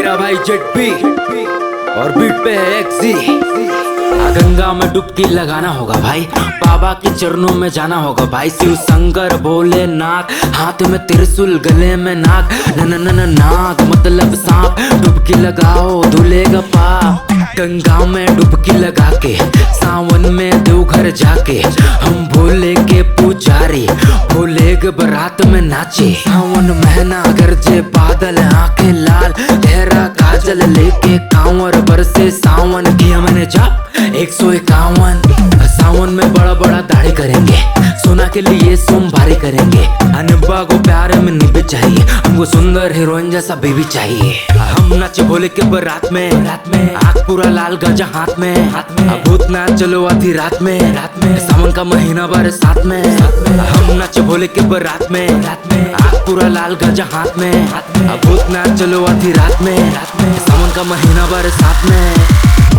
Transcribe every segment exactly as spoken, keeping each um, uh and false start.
मेरा भाई जेड पी और बीट पे है एक्सी। गंगा में डुबकी लगाना होगा भाई, बाबा के चरणों में जाना होगा भाई। शिव शंकर भोलेनाथ, हाथ में त्रिशूल गले में नाग, न न न न नाग मतलब सांप। डुबकी लगाओ धुलेगा पाप, गंगा में डुबकी लगा के सावन में देवघर जाके हम भोले के पुजारी, भोले के बारात में नाचे। सावन महीना गरजे बादल, आंखें लाल गहरा काजल लेके कांवर बरसे सावन की हमने जाप एक सौ इक्यावन। सावन में बड़ा बड़ा दाढ़ी करेंगे, सोना के लिए सोमवारी करेंगे। अनबा को प्यार में निभे चाहिए, हमको सुंदर हीरोइन जैसा बेबी चाहिए। हम नाचे भोले के बारात में, रात में आँख पूरा लाल गजा हाथ में, हाथ में भूतनाथ चलो आधी रात में, रात में सावन का महीना बार साथ में, हम नाचे भोले के बारात में, रात में आँख पूरा लाल गजा हाथ में, हाथ में भूतनाथ चलो आधी रात में, रात में सावन का महीना बार साथ में।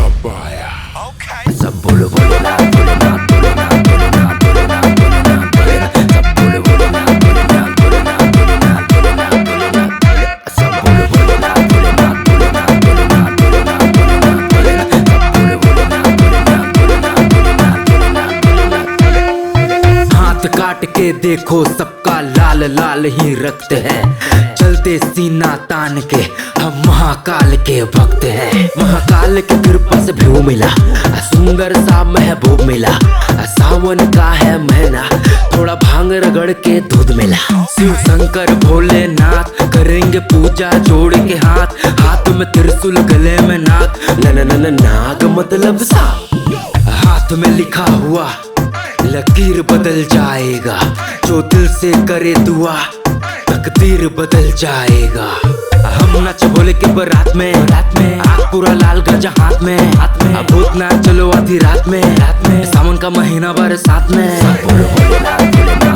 सब बोलो भोलेनाथ भोलेनाथ भोलेनाथ भोलेनाथ भोलेनाथ भोलेनाथ भोलेनाथ, सब बोलो भोलेनाथ भोलेनाथ भोलेनाथ भोलेनाथ भोलेनाथ भोलेनाथ, सब बोलो भोलेनाथ भोलेनाथ भोलेनाथ भोलेनाथ भोलेनाथ भोलेनाथ भोलेनाथ, सब बोलो भोलेनाथ भोलेनाथ भोलेनाथ भोलेनाथ भोलेनाथ भोलेनाथ। हाथ काट के देखो सबका लाल लाल ही रक्त है, चलते सीना तान के हम महाकाल के भक्त हैं। महाकाल की कृपा से व्यू मिला, सुंदर सा महबूब मिला। सावन का है महीना, थोड़ा भांग रगड़ के दूध मिला। शिव शंकर भोलेनाथ करेंगे पूजा जोड़ के हाथ, हाथ में त्रिशूल गले में नाग, न न न नाग मतलब सांप। हाथ में लिखा हुआ लकीर बदल जाएगा, जो दिल से करे दुआ तकदीर बदल जाएगा। हम नाच भोले के बारात में, रात में आँख पूरा लाल गजा हाथ में, हाथ में भूतनाथ चलो आधी रात में, रात में सावन का महीना बार साथ में। बोलो भोलेनाथ भोलेनाथ